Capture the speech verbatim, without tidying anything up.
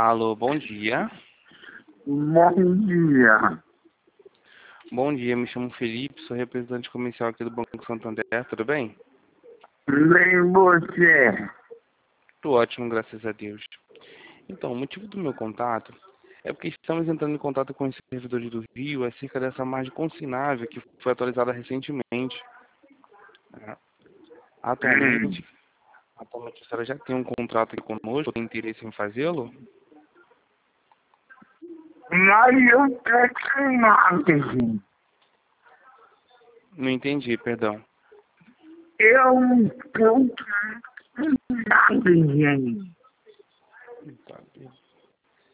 Alô, bom dia. Bom dia. Bom dia, me chamo Felipe, sou representante comercial aqui do Banco Santander, tudo bem? Bem você. Tudo ótimo, graças a Deus. Então, o motivo do meu contato é porque estamos entrando em contato com os servidores do Rio acerca dessa margem consignável que foi atualizada recentemente. né? Hum. Atualmente, atualmente a senhora já tem um contrato aqui conosco, tem interesse em fazê-lo? Mas eu tô sem marketing. Não entendi, perdão. Eu tô sem marketing. Tá.